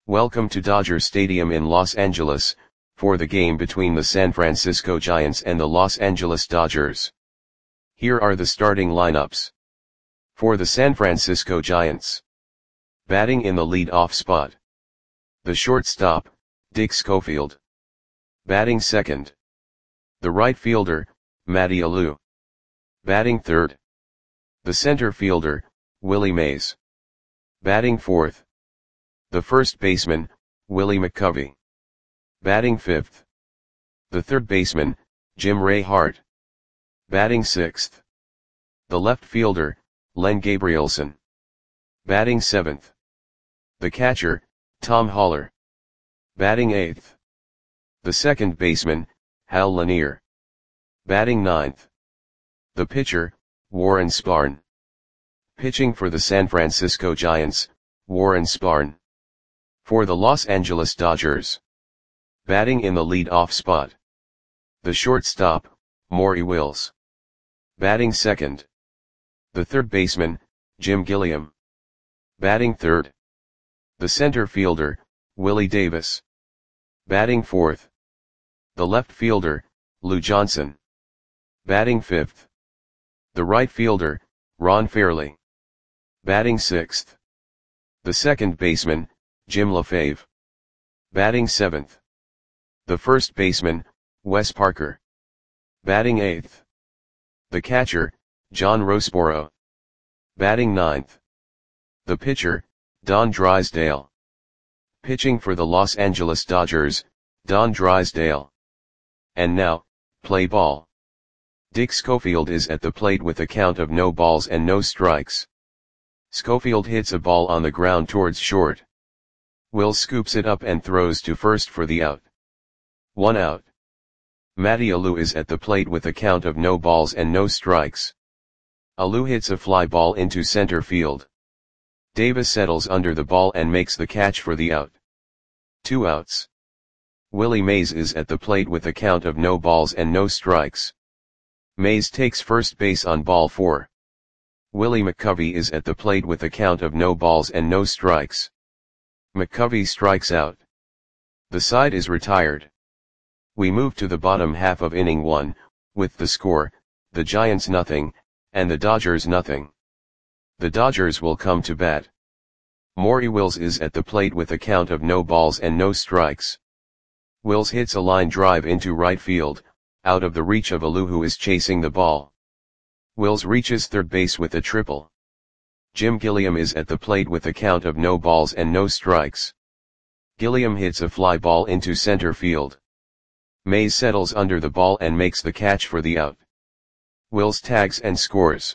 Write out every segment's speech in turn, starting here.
Welcome to Dodger Stadium in Los Angeles, for the game between the San Francisco Giants and the Los Angeles Dodgers. Here are the starting lineups. For the San Francisco Giants. Batting in the lead-off spot. The shortstop, Dick Schofield. Batting second. The right fielder, Matty Alou. Batting third. The center fielder, Willie Mays. Batting fourth. The first baseman, Willie McCovey. Batting fifth. The third baseman, Jim Ray Hart. Batting sixth. The left fielder, Len Gabrielson. Batting seventh. The catcher, Tom Haller. Batting eighth. The second baseman, Hal Lanier. Batting ninth. The pitcher, Warren Spahn. Pitching for the San Francisco Giants, Warren Spahn. For the Los Angeles Dodgers. Batting in the lead-off spot. The shortstop, Maury Wills. Batting second. The third baseman, Jim Gilliam. Batting third. The center fielder, Willie Davis. Batting fourth. The left fielder, Lou Johnson. Batting fifth. The right fielder, Ron Fairly. Batting sixth. The second baseman, Jim LaFave. Batting seventh. The first baseman, Wes Parker. Batting eighth. The catcher, John Roseboro. Batting ninth. The pitcher, Don Drysdale. Pitching for the Los Angeles Dodgers, Don Drysdale. And now, play ball. Dick Schofield is at the plate with a count of no balls and no strikes. Schofield hits a ball on the ground towards short. Wills scoops it up and throws to first for the out. 1 out. Matty Alou is at the plate with a count of no balls and no strikes. Alou hits a fly ball into center field. Davis settles under the ball and makes the catch for the out. 2 outs. Willie Mays is at the plate with a count of no balls and no strikes. Mays takes first base on ball 4. Willie McCovey is at the plate with a count of no balls and no strikes. McCovey strikes out. The side is retired. We move to the bottom half of inning 1, with the score, the Giants nothing, and the Dodgers nothing. The Dodgers will come to bat. Maury Wills is at the plate with a count of no balls and no strikes. Wills hits a line drive into right field, out of the reach of Alou who is chasing the ball. Wills reaches third base with a triple. Jim Gilliam is at the plate with a count of no balls and no strikes. Gilliam hits a fly ball into center field. Mays settles under the ball and makes the catch for the out. Wills tags and scores.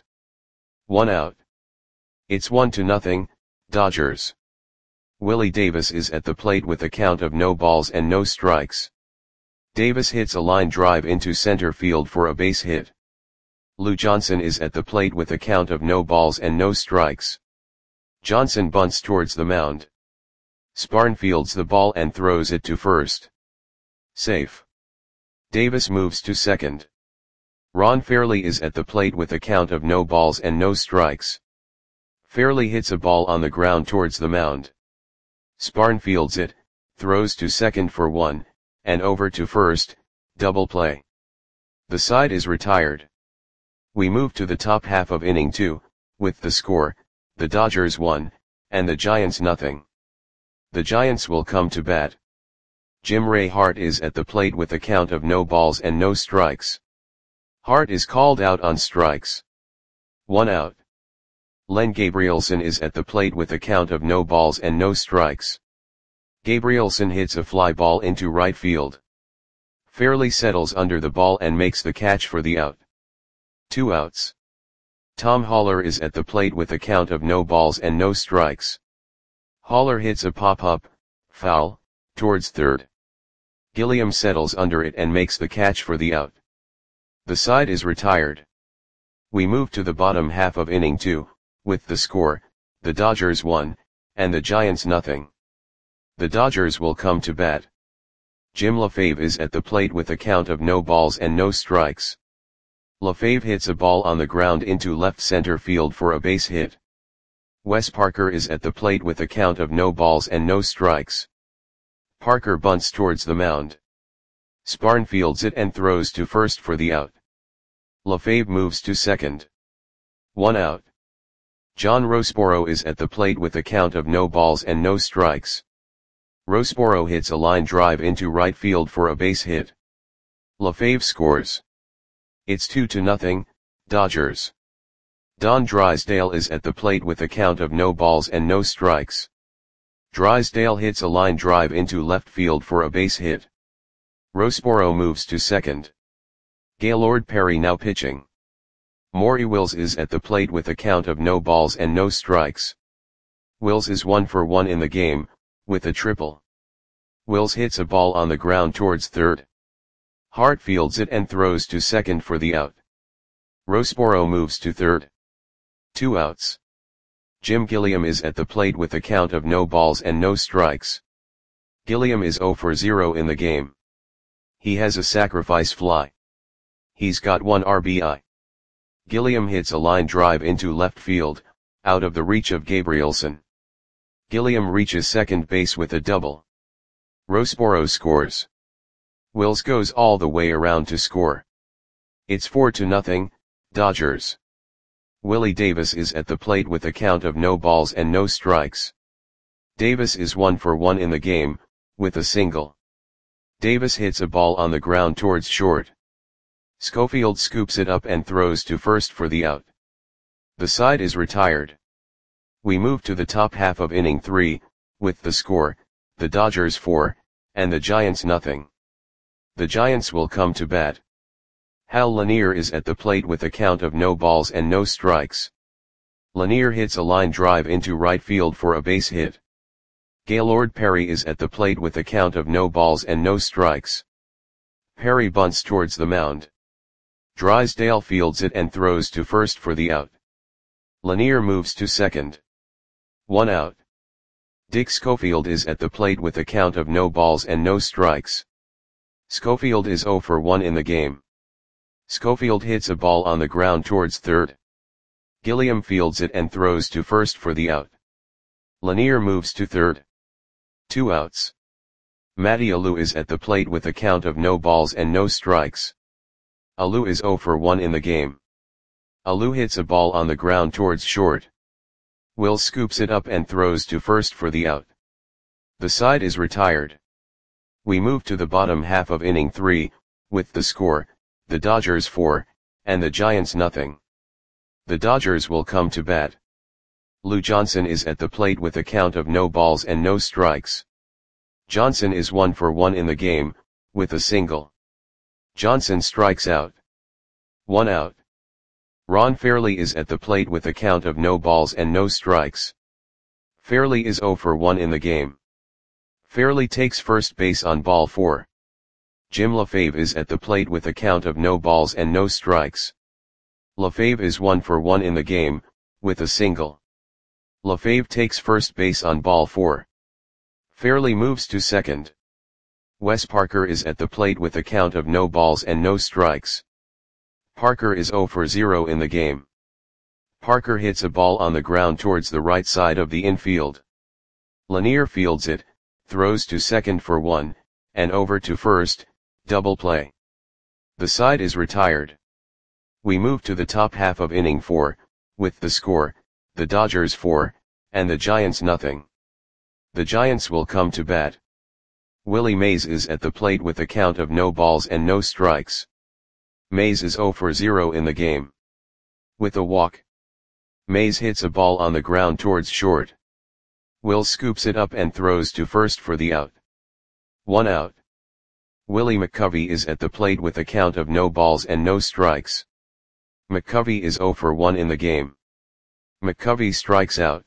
1 out. It's 1-0, Dodgers. Willie Davis is at the plate with a count of no balls and no strikes. Davis hits a line drive into center field for a base hit. Lou Johnson is at the plate with a count of no balls and no strikes. Johnson bunts towards the mound. Spahn fields the ball and throws it to first. Safe. Davis moves to second. Ron Fairly is at the plate with a count of no balls and no strikes. Fairly hits a ball on the ground towards the mound. Spahn fields it, throws to second for 1, and over to first, double play. The side is retired. We move to the top half of inning 2, with the score, the Dodgers 1, and the Giants nothing. The Giants will come to bat. Jim Ray Hart is at the plate with a count of no balls and no strikes. Hart is called out on strikes. 1 out. Len Gabrielson is at the plate with a count of no balls and no strikes. Gabrielson hits a fly ball into right field. Fairly settles under the ball and makes the catch for the out. 2 outs. Tom Haller is at the plate with a count of no balls and no strikes. Haller hits a pop-up, foul, towards third. Gilliam settles under it and makes the catch for the out. The side is retired. We move to the bottom half of inning 2, with the score, the Dodgers 1, and the Giants nothing. The Dodgers will come to bat. Jim LaFave is at the plate with a count of no balls and no strikes. LaFave hits a ball on the ground into left center field for a base hit. Wes Parker is at the plate with a count of no balls and no strikes. Parker bunts towards the mound. Sparn fields it and throws to first for the out. LaFave moves to second. 1 out. John Roseboro is at the plate with a count of no balls and no strikes. Roseboro hits a line drive into right field for a base hit. LaFave scores. It's 2-0, Dodgers. Don Drysdale is at the plate with a count of no balls and no strikes. Drysdale hits a line drive into left field for a base hit. Roseboro moves to second. Gaylord Perry now pitching. Maury Wills is at the plate with a count of no balls and no strikes. Wills is 1 for 1 in the game, with a triple. Wills hits a ball on the ground towards third. Hart fields it and throws to second for the out. Roseboro moves to third. 2 outs. Jim Gilliam is at the plate with a count of no balls and no strikes. Gilliam is 0 for 0 in the game. He has a sacrifice fly. He's got 1 RBI. Gilliam hits a line drive into left field, out of the reach of Gabrielson. Gilliam reaches second base with a double. Roseboro scores. Wills goes all the way around to score. It's 4-0, Dodgers. Willie Davis is at the plate with a count of no balls and no strikes. Davis is 1 for 1 in the game, with a single. Davis hits a ball on the ground towards short. Schofield scoops it up and throws to first for the out. The side is retired. We move to the top half of inning 3, with the score, the Dodgers 4, and the Giants nothing. The Giants will come to bat. Hal Lanier is at the plate with a count of no balls and no strikes. Lanier hits a line drive into right field for a base hit. Gaylord Perry is at the plate with a count of no balls and no strikes. Perry bunts towards the mound. Drysdale fields it and throws to first for the out. Lanier moves to second. 1 out. Dick Schofield is at the plate with a count of no balls and no strikes. Schofield is 0 for 1 in the game. Schofield hits a ball on the ground towards third. Gilliam fields it and throws to first for the out. Lanier moves to third. 2 outs. Matty Alou is at the plate with a count of no balls and no strikes. Alou is 0 for 1 in the game. Alou hits a ball on the ground towards short. Will scoops it up and throws to first for the out. The side is retired. We move to the bottom half of inning 3, with the score, the Dodgers 4, and the Giants nothing. The Dodgers will come to bat. Lou Johnson is at the plate with a count of no balls and no strikes. Johnson is 1 for 1 in the game, with a single. Johnson strikes out. 1 out. Ron Fairley is at the plate with a count of no balls and no strikes. Fairley is 0 for 1 in the game. Fairley takes first base on ball 4. Jim LaFave is at the plate with a count of no balls and no strikes. LaFave is 1 for 1 in the game, with a single. LaFave takes first base on ball 4. Fairley moves to second. Wes Parker is at the plate with a count of no balls and no strikes. Parker is 0 for 0 in the game. Parker hits a ball on the ground towards the right side of the infield. Lanier fields it, throws to second for 1, and over to first, double play. The side is retired. We move to the top half of inning 4, with the score, the Dodgers 4, and the Giants nothing. The Giants will come to bat. Willie Mays is at the plate with a count of no balls and no strikes. Mays is 0 for 0 in the game. With a walk. Mays hits a ball on the ground towards short. Will scoops it up and throws to first for the out. 1 out. Willie McCovey is at the plate with a count of no balls and no strikes. McCovey is 0 for 1 in the game. McCovey strikes out.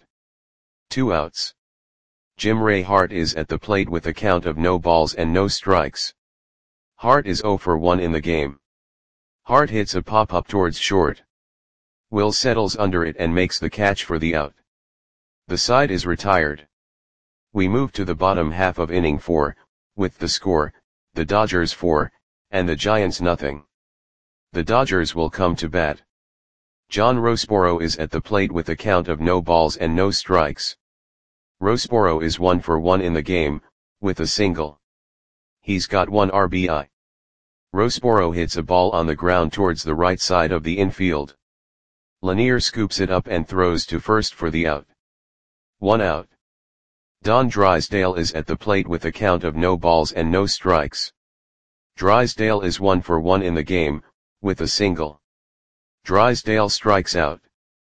2 outs. Jim Ray Hart is at the plate with a count of no balls and no strikes. Hart is 0 for 1 in the game. Hart hits a pop-up towards short. Will settles under it and makes the catch for the out. The side is retired. We move to the bottom half of inning 4, with the score, the Dodgers 4, and the Giants nothing. The Dodgers will come to bat. John Rossborough is at the plate with a count of no balls and no strikes. Rossborough is 1 for 1 in the game, with a single. He's got 1 RBI. Rossborough hits a ball on the ground towards the right side of the infield. Lanier scoops it up and throws to first for the out. 1 out. Don Drysdale is at the plate with a count of no balls and no strikes. Drysdale is 1 for 1 in the game, with a single. Drysdale strikes out.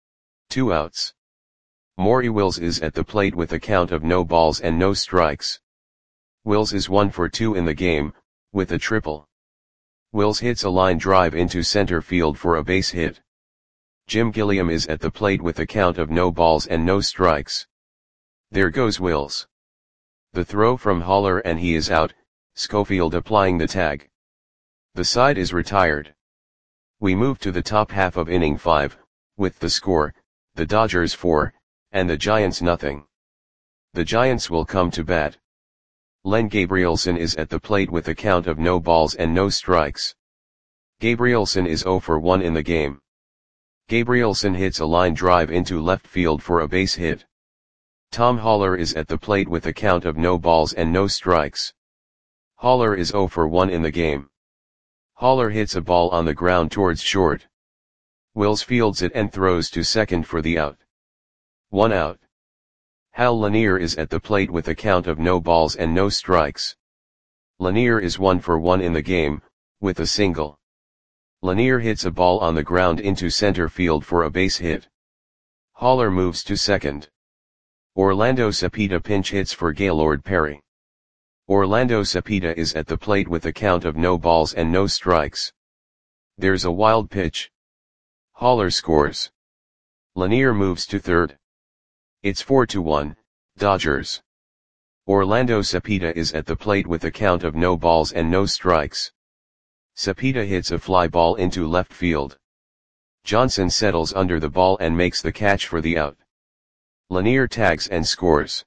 2 outs. Maury Wills is at the plate with a count of no balls and no strikes. Wills is 1 for 2 in the game, with a triple. Wills hits a line drive into center field for a base hit. Jim Gilliam is at the plate with a count of no balls and no strikes. There goes Wills. The throw from Haller and he is out, Schofield applying the tag. The side is retired. We move to the top half of inning 5, with the score, the Dodgers 4, and the Giants nothing. The Giants will come to bat. Len Gabrielson is at the plate with a count of no balls and no strikes. Gabrielson is 0 for 1 in the game. Gabrielson hits a line drive into left field for a base hit. Tom Haller is at the plate with a count of no balls and no strikes. Haller is 0 for 1 in the game. Haller hits a ball on the ground towards short. Wills fields it and throws to second for the out. 1 out. Hal Lanier is at the plate with a count of no balls and no strikes. Lanier is 1 for 1 in the game, with a single. Lanier hits a ball on the ground into center field for a base hit. Haller moves to second. Orlando Cepeda pinch hits for Gaylord Perry. Orlando Cepeda is at the plate with a count of no balls and no strikes. There's a wild pitch. Haller scores. Lanier moves to third. It's 4-1, Dodgers. Orlando Cepeda is at the plate with a count of no balls and no strikes. Cepeda hits a fly ball into left field. Johnson settles under the ball and makes the catch for the out. Lanier tags and scores.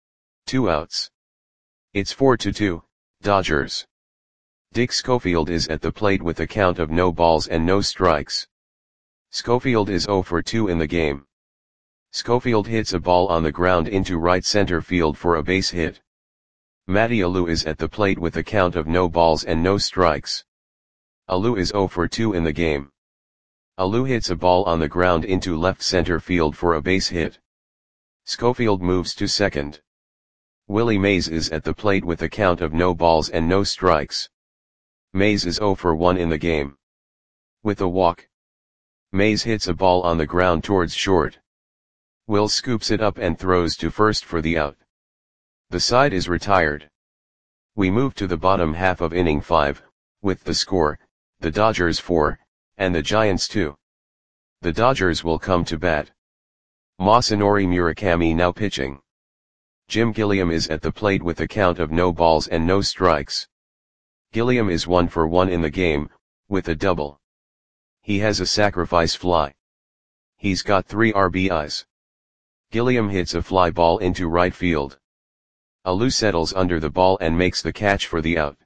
2 outs. It's 4-2, Dodgers. Dick Schofield is at the plate with a count of no balls and no strikes. Schofield is 0 for 2 in the game. Schofield hits a ball on the ground into right center field for a base hit. Matty Alou is at the plate with a count of no balls and no strikes. Alou is 0 for 2 in the game. Alou hits a ball on the ground into left center field for a base hit. Schofield moves to second. Willie Mays is at the plate with a count of no balls and no strikes. Mays is 0 for 1 in the game. With a walk. Mays hits a ball on the ground towards short. Will scoops it up and throws to first for the out. The side is retired. We move to the bottom half of inning 5, with the score, the Dodgers 4, and the Giants 2. The Dodgers will come to bat. Masanori Murakami now pitching. Jim Gilliam is at the plate with a count of no balls and no strikes. Gilliam is 1 for 1 in the game, with a double. He has a sacrifice fly. He's got 3 RBIs. Gilliam hits a fly ball into right field. Alou settles under the ball and makes the catch for the out.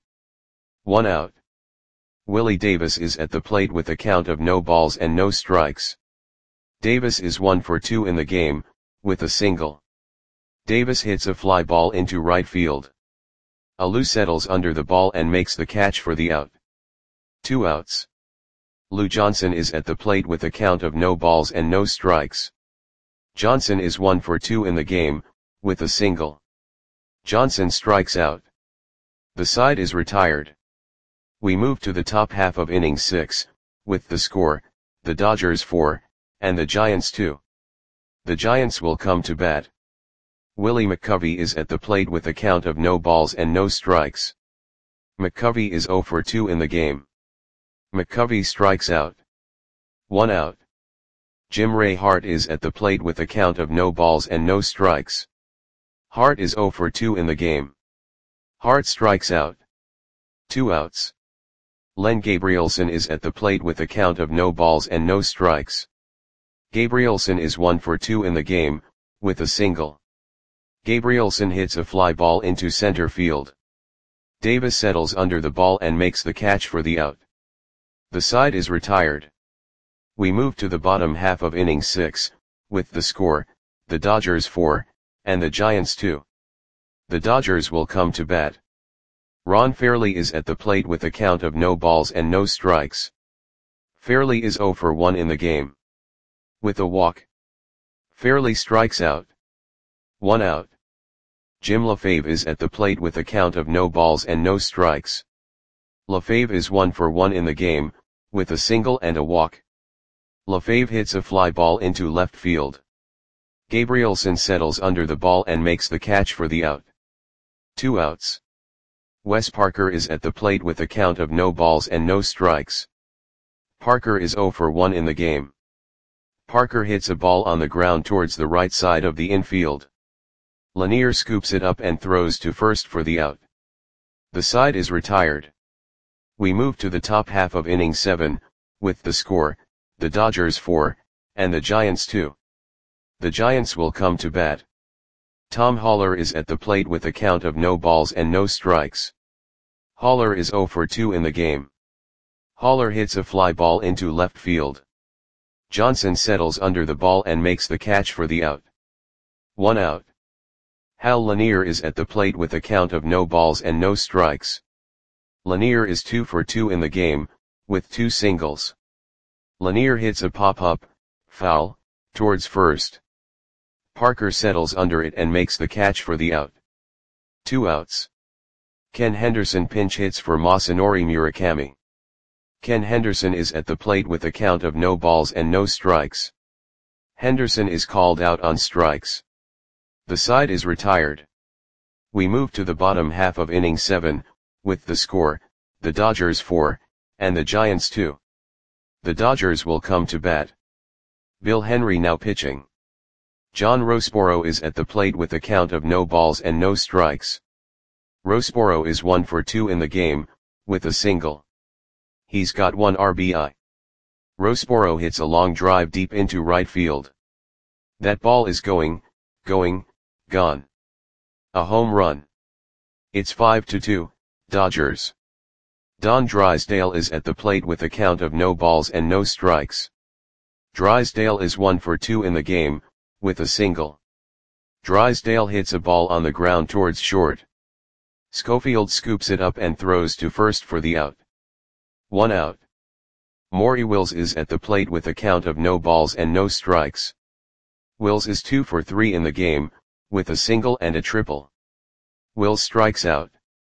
1 out. Willie Davis is at the plate with a count of no balls and no strikes. Davis is 1 for 2 in the game, with a single. Davis hits a fly ball into right field. Alou settles under the ball and makes the catch for the out. 2 outs. Lou Johnson is at the plate with a count of no balls and no strikes. Johnson is 1 for 2 in the game, with a single. Johnson strikes out. The side is retired. We move to the top half of inning 6, with the score, the Dodgers 4, and the Giants 2. The Giants will come to bat. Willie McCovey is at the plate with a count of no balls and no strikes. McCovey is 0 for 2 in the game. McCovey strikes out. 1 out. Jim Ray Hart is at the plate with a count of no balls and no strikes. Hart is 0 for 2 in the game. Hart strikes out. 2 outs. Len Gabrielson is at the plate with a count of no balls and no strikes. Gabrielson is 1 for 2 in the game, with a single. Gabrielson hits a fly ball into center field. Davis settles under the ball and makes the catch for the out. The side is retired. We move to the bottom half of inning 6, with the score, the Dodgers 4, and the Giants 2. The Dodgers will come to bat. Ron Fairly is at the plate with a count of no balls and no strikes. Fairly is 0 for 1 in the game. With a walk, Fairly strikes out. 1 out. Jim LaFave is at the plate with a count of no balls and no strikes. LaFave is 1 for 1 in the game, with a single and a walk. LaFave hits a fly ball into left field. Gabrielson settles under the ball and makes the catch for the out. 2 outs. Wes Parker is at the plate with a count of no balls and no strikes. Parker is 0 for 1 in the game. Parker hits a ball on the ground towards the right side of the infield. Lanier scoops it up and throws to first for the out. The side is retired. We move to the top half of inning 7, with the score, the Dodgers 4, and the Giants 2. The Giants will come to bat. Tom Haller is at the plate with a count of no balls and no strikes. Haller is 0 for 2 in the game. Haller hits a fly ball into left field. Johnson settles under the ball and makes the catch for the out. 1 out. Hal Lanier is at the plate with a count of no balls and no strikes. Lanier is 2 for 2 in the game, with 2 singles. Lanier hits a pop-up, foul, towards first. Parker settles under it and makes the catch for the out. 2 outs. Ken Henderson pinch hits for Masanori Murakami. Ken Henderson is at the plate with a count of no balls and no strikes. Henderson is called out on strikes. The side is retired. We move to the bottom half of inning 7, with the score, the Dodgers 4, and the Giants 2. The Dodgers will come to bat. Bill Henry now pitching. John Roseboro is at the plate with a count of no balls and no strikes. Roseboro is 1 for 2 in the game, with a single. He's got 1 RBI. Roseboro hits a long drive deep into right field. That ball is going, gone. A home run. It's 5-2, Dodgers. Don Drysdale is at the plate with a count of no balls and no strikes. Drysdale is 1 for 2 in the game, with a single. Drysdale hits a ball on the ground towards short. Schofield scoops it up and throws to first for the out. 1 out. Maury Wills is at the plate with a count of no balls and no strikes. Wills is 2 for 3 in the game, with a single and a triple. Wills strikes out.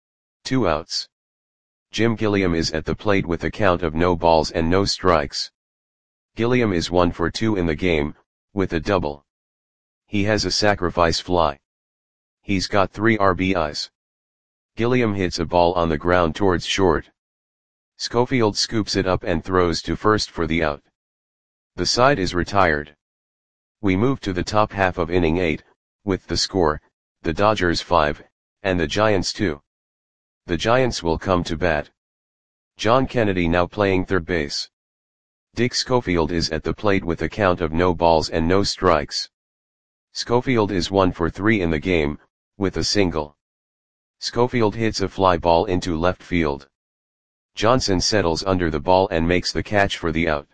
2 outs. Jim Gilliam is at the plate with a count of no balls and no strikes. Gilliam is 1 for 2 in the game, with a double. He has a sacrifice fly. He's got 3 RBIs. Gilliam hits a ball on the ground towards short. Schofield scoops it up and throws to first for the out. The side is retired. We move to the top half of inning 8, with the score, the Dodgers 5, and the Giants 2. The Giants will come to bat. John Kennedy now playing third base. Dick Schofield is at the plate with a count of no balls and no strikes. Schofield is 1 for 3 in the game, with a single. Schofield hits a fly ball into left field. Johnson settles under the ball and makes the catch for the out.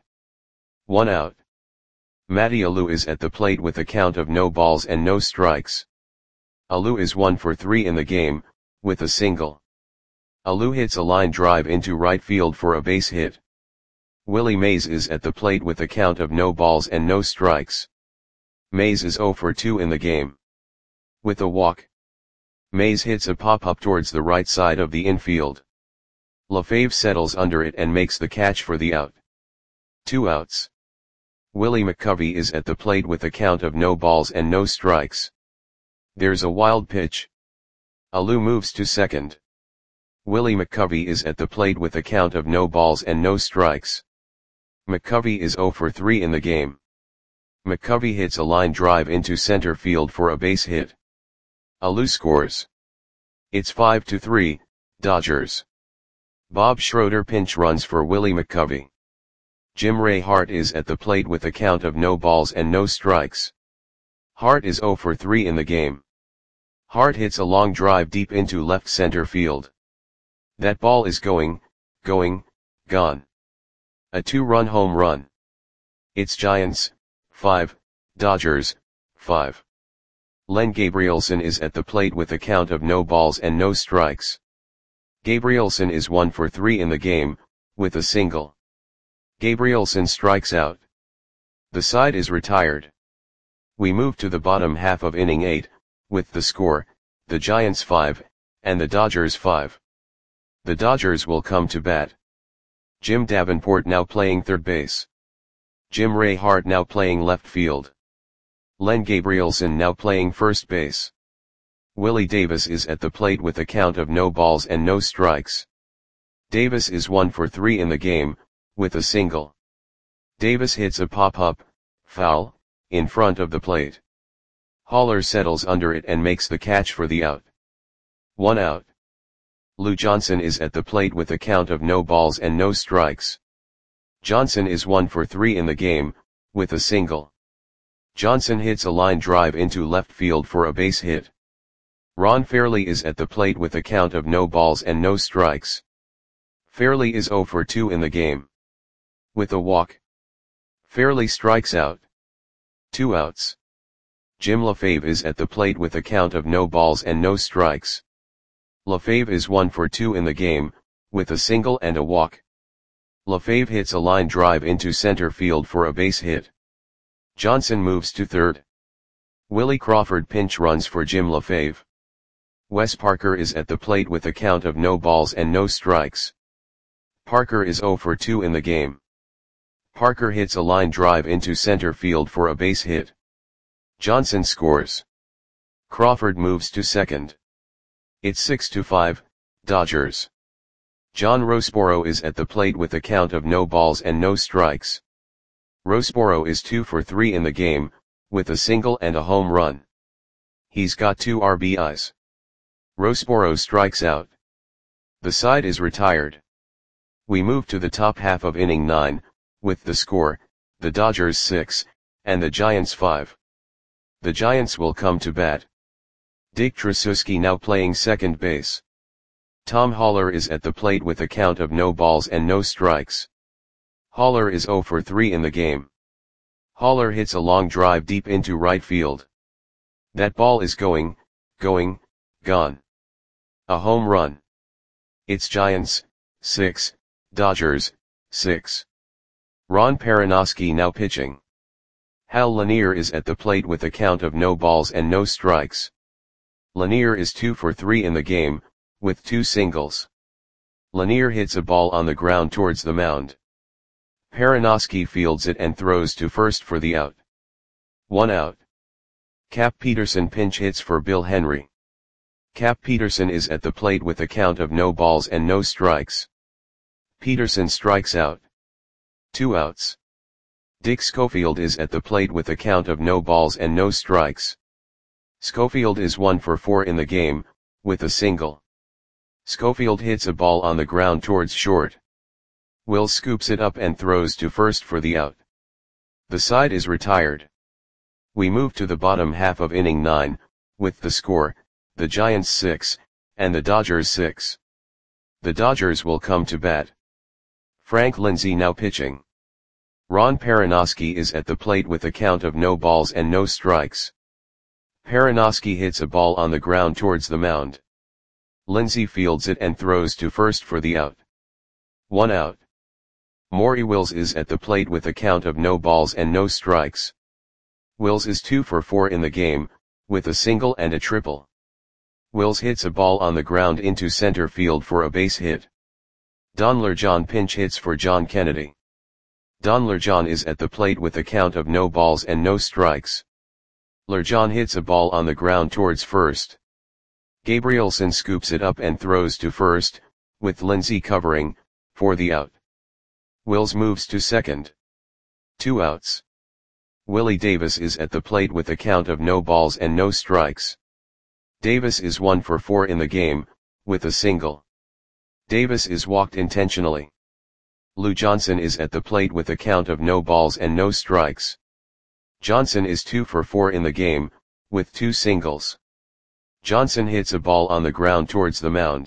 1 out. Matty Alou is at the plate with a count of no balls and no strikes. Alou is 1 for 3 in the game, with a single. Alou hits a line drive into right field for a base hit. Willie Mays is at the plate with a count of no balls and no strikes. Mays is 0 for 2 in the game. With a walk, Mays hits a pop-up towards the right side of the infield. LaFave settles under it and makes the catch for the out. 2 outs. Willie McCovey is at the plate with a count of no balls and no strikes. There's a wild pitch. Alou moves to second. Willie McCovey is at the plate with a count of no balls and no strikes. McCovey is 0 for 3 in the game. McCovey hits a line drive into center field for a base hit. Alou scores. It's 5-3, Dodgers. Bob Schroeder pinch runs for Willie McCovey. Jim Ray Hart is at the plate with a count of no balls and no strikes. Hart is 0 for 3 in the game. Hart hits a long drive deep into left center field. That ball is going, gone. A 2-run home run. It's Giants, 5, Dodgers, 5. Len Gabrielson is at the plate with a count of no balls and no strikes. Gabrielson is 1 for 3 in the game, with a single. Gabrielson strikes out. The side is retired. We move to the bottom half of inning 8, with the score, the Giants 5, and the Dodgers 5. The Dodgers will come to bat. Jim Davenport now playing third base. Jim Ray Hart now playing left field. Len Gabrielson now playing first base. Willie Davis is at the plate with a count of no balls and no strikes. Davis is 1 for 3 in the game, with a single. Davis hits a pop-up, foul, in front of the plate. Haller settles under it and makes the catch for the out. 1 out. Lou Johnson is at the plate with a count of no balls and no strikes. Johnson is 1 for 3 in the game, with a single. Johnson hits a line drive into left field for a base hit. Ron Fairly is at the plate with a count of no balls and no strikes. Fairly is 0 for 2 in the game. With a walk. Fairly strikes out. 2 outs. Jim LaFave is at the plate with a count of no balls and no strikes. LaFave is 1 for 2 in the game, with a single and a walk. LaFave hits a line drive into center field for a base hit. Johnson moves to third. Willie Crawford pinch runs for Jim LaFave. Wes Parker is at the plate with a count of no balls and no strikes. Parker is 0 for 2 in the game. Parker hits a line drive into center field for a base hit. Johnson scores. Crawford moves to second. It's 6-5, Dodgers. John Roseboro is at the plate with a count of no balls and no strikes. Roseboro is 2 for 3 in the game, with a single and a home run. He's got 2 RBIs. Roseboro strikes out. The side is retired. We move to the top half of inning 9, with the score, the Dodgers 6, and the Giants 5. The Giants will come to bat. Dick Tracewski now playing second base. Tom Haller is at the plate with a count of no balls and no strikes. Haller is 0 for 3 in the game. Haller hits a long drive deep into right field. That ball is gone. A home run. It's Giants, 6, Dodgers, 6. Ron Perranoski now pitching. Hal Lanier is at the plate with a count of no balls and no strikes. Lanier is 2 for 3 in the game, with 2 singles. Lanier hits a ball on the ground towards the mound. Perranoski fields it and throws to first for the out. 1 out. Cap Peterson pinch hits for Bill Henry. Cap Peterson is at the plate with a count of no balls and no strikes. Peterson strikes out. 2 outs. Dick Schofield is at the plate with a count of no balls and no strikes. Schofield is 1 for 4 in the game, with a single. Schofield hits a ball on the ground towards short. Will scoops it up and throws to first for the out. The side is retired. We move to the bottom half of inning 9, with the score, the Giants 6, and the Dodgers 6. The Dodgers will come to bat. Frank Lindsay now pitching. Ron Perranoski is at the plate with a count of no balls and no strikes. Perranoski hits a ball on the ground towards the mound. Lindsay fields it and throws to first for the out. 1 out. Maury Wills is at the plate with a count of no balls and no strikes. Wills is 2 for 4 in the game, with a single and a triple. Wills hits a ball on the ground into center field for a base hit. Don Lurjon pinch hits for John Kennedy. Don Lurjon is at the plate with a count of no balls and no strikes. Lurjon hits a ball on the ground towards first. Gabrielson scoops it up and throws to first, with Lindsay covering, for the out. Wills moves to second. 2 outs. Willie Davis is at the plate with a count of no balls and no strikes. Davis is 1 for 4 in the game, with a single. Davis is walked intentionally. Lou Johnson is at the plate with a count of no balls and no strikes. Johnson is 2 for 4 in the game, with 2 singles. Johnson hits a ball on the ground towards the mound.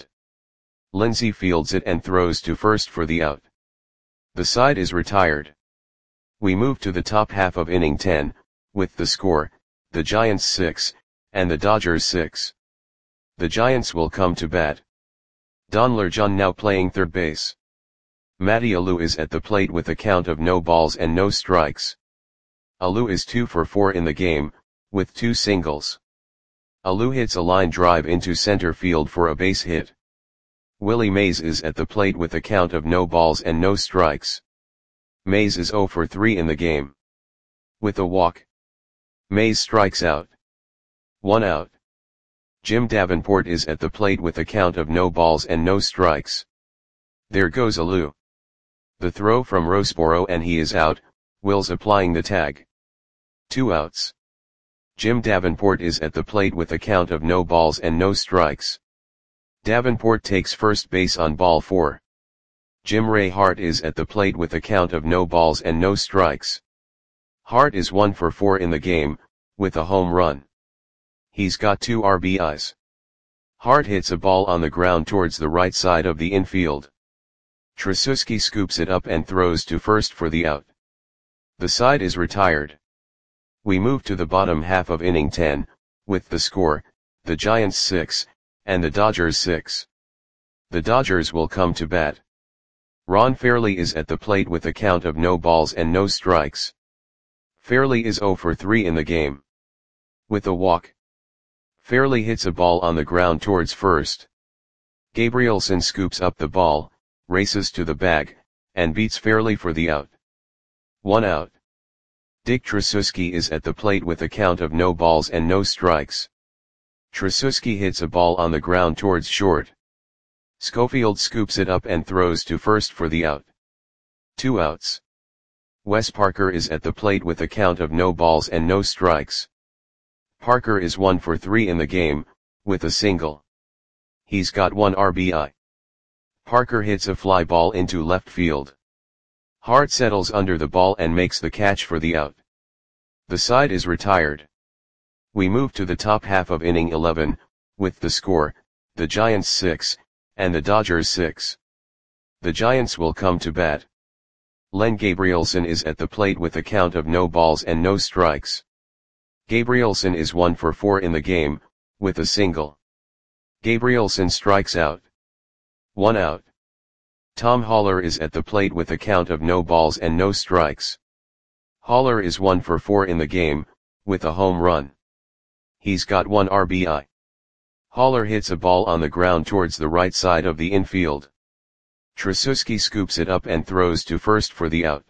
Lindsay fields it and throws to first for the out. The side is retired. We move to the top half of inning 10, with the score, the Giants 6, and the Dodgers 6. The Giants will come to bat. Don Lurjon now playing third base. Matty Alou is at the plate with a count of no balls and no strikes. Alou is 2 for 4 in the game, with 2 singles. Alou hits a line drive into center field for a base hit. Willie Mays is at the plate with a count of no balls and no strikes. Mays is 0 for 3 in the game. With a walk, Mays strikes out. 1 out. Jim Davenport is at the plate with a count of no balls and no strikes. There goes Alou. The throw from Roseboro and he is out, Wills applying the tag. 2 outs. Jim Davenport is at the plate with a count of no balls and no strikes. Davenport takes first base on ball 4. Jim Ray Hart is at the plate with a count of no balls and no strikes. Hart is 1 for 4 in the game, with a home run. He's got 2 RBIs. Hart hits a ball on the ground towards the right side of the infield. Tracewski scoops it up and throws to first for the out. The side is retired. We move to the bottom half of inning 10, with the score, the Giants 6, and the Dodgers 6. The Dodgers will come to bat. Ron Fairly is at the plate with a count of no balls and no strikes. Fairly is 0 for 3 in the game. With a walk, Fairly hits a ball on the ground towards first. Gabrielson scoops up the ball, races to the bag, and beats Fairly for the out. 1 out. Dick Tracewski is at the plate with a count of no balls and no strikes. Tracewski hits a ball on the ground towards short. Schofield scoops it up and throws to first for the out. 2 outs. Wes Parker is at the plate with a count of no balls and no strikes. Parker is 1 for 3 in the game, with a single. He's got 1 RBI. Parker hits a fly ball into left field. Hart settles under the ball and makes the catch for the out. The side is retired. We move to the top half of inning 11, with the score, the Giants 6, and the Dodgers 6. The Giants will come to bat. Len Gabrielson is at the plate with a count of no balls and no strikes. Gabrielson is 1 for 4 in the game, with a single. Gabrielson strikes out. 1 out. Tom Haller is at the plate with a count of no balls and no strikes. Haller is 1 for 4 in the game, with a home run. He's got 1 RBI. Haller hits a ball on the ground towards the right side of the infield. Tracewski scoops it up and throws to first for the out.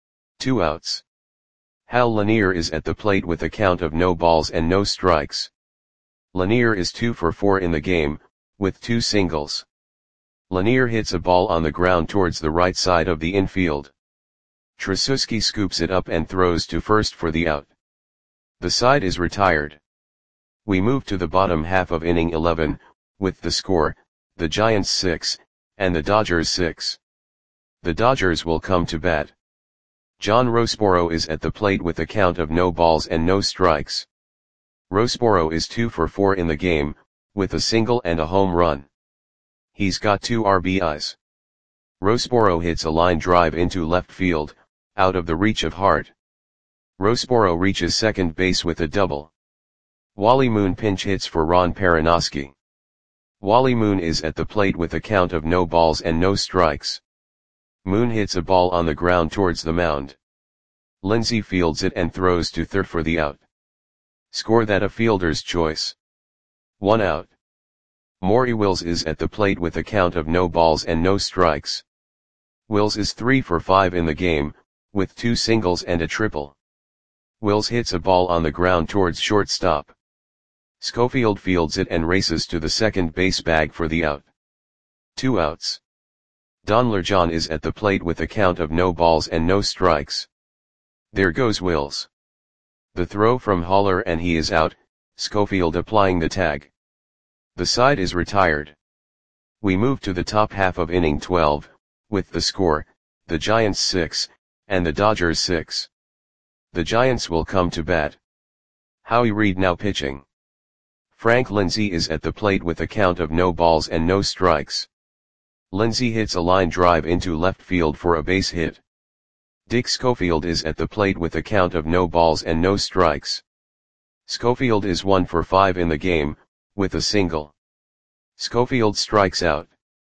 2 outs. Hal Lanier is at the plate with a count of no balls and no strikes. Lanier is 2 for 4 in the game, with 2 singles. Lanier hits a ball on the ground towards the right side of the infield. Tracewski scoops it up and throws to first for the out. The side is retired. We move to the bottom half of inning 11, with the score, the Giants 6, and the Dodgers 6. The Dodgers will come to bat. John Roseboro is at the plate with a count of no balls and no strikes. Roseboro is 2 for 4 in the game, with a single and a home run. He's got 2 RBIs. Roseboro hits a line drive into left field, out of the reach of Hart. Roseboro reaches second base with a double. Wally Moon pinch hits for Ron Perinoski. Wally Moon is at the plate with a count of no balls and no strikes. Moon hits a ball on the ground towards the mound. Lindsey fields it and throws to third for the out. Score that a fielder's choice. 1 out. Maury Wills is at the plate with a count of no balls and no strikes. Wills is 3 for 5 in the game, with 2 singles and a triple. Wills hits a ball on the ground towards shortstop. Schofield fields it and races to the second base bag for the out. 2 outs. Don Lurjon is at the plate with a count of no balls and no strikes. There goes Wills. The throw from Haller and he is out, Schofield applying the tag. The side is retired. We move to the top half of inning 12, with the score, the Giants 6, and the Dodgers 6. The Giants will come to bat. Howie Reed now pitching. Frank Lindsay is at the plate with a count of no balls and no strikes. Lindsay hits a line drive into left field for a base hit. Dick Schofield is at the plate with a count of no balls and no strikes. Schofield is 1 for 5 in the game, with a single. Schofield strikes out.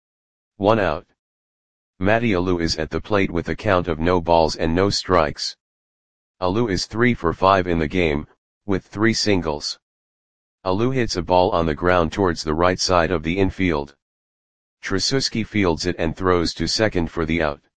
1 out. Matty Alou is at the plate with a count of no balls and no strikes. Alou is 3 for 5 in the game, with 3 singles. Alou hits a ball on the ground towards the right side of the infield. Tracewski fields it and throws to second for the out.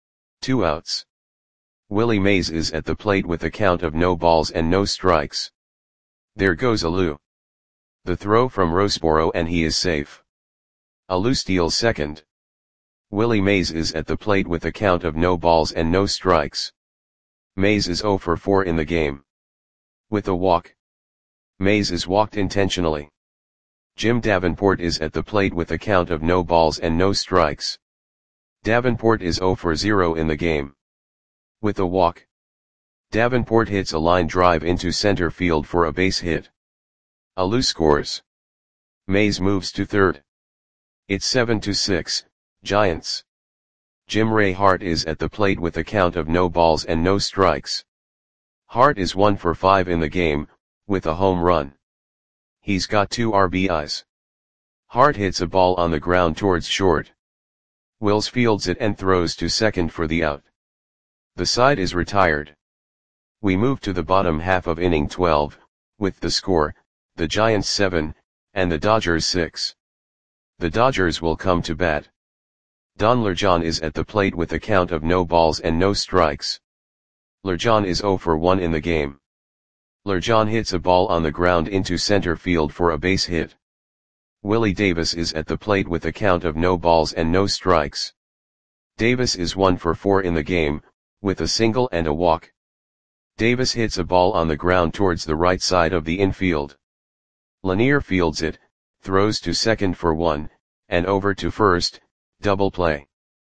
2 outs. Willie Mays is at the plate with a count of no balls and no strikes. There goes Alou. The throw from Roseboro and he is safe. Alou steals second. Willie Mays is at the plate with a count of no balls and no strikes. Mays is 0 for 4 in the game. With a walk. Mays is walked intentionally. Jim Davenport is at the plate with a count of no balls and no strikes. Davenport is 0 for 0 in the game. With a walk. Davenport hits a line drive into center field for a base hit. Alou scores. Mays moves to third. It's 7-6, Giants. Jim Ray Hart is at the plate with a count of no balls and no strikes. Hart is 1 for 5 in the game, with a home run. He's got 2 RBIs. Hart hits a ball on the ground towards short. Wills fields it and throws to second for the out. The side is retired. We move to the bottom half of inning 12, with the score, the Giants 7, and the Dodgers 6. The Dodgers will come to bat. Don Lurjon is at the plate with a count of no balls and no strikes. Lurjon is 0 for 1 in the game. Lurjon hits a ball on the ground into center field for a base hit. Willie Davis is at the plate with a count of no balls and no strikes. Davis is 1 for 4 in the game, with a single and a walk. Davis hits a ball on the ground towards the right side of the infield. Lanier fields it, throws to second for 1, and over to first, double play.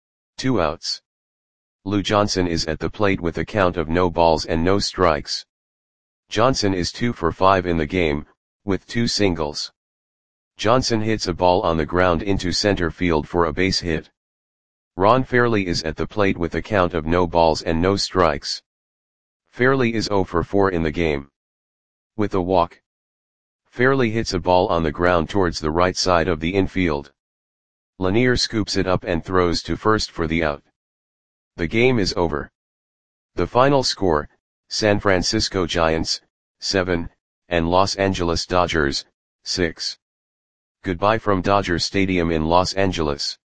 2 outs. Lou Johnson is at the plate with a count of no balls and no strikes. Johnson is 2 for 5 in the game, with 2 singles. Johnson hits a ball on the ground into center field for a base hit. Ron Fairley is at the plate with a count of no balls and no strikes. Fairley is 0 for 4 in the game. With a walk. Fairley hits a ball on the ground towards the right side of the infield. Lanier scoops it up and throws to first for the out. The game is over. The final score, San Francisco Giants, 7, and Los Angeles Dodgers, 6. Goodbye from Dodger Stadium in Los Angeles.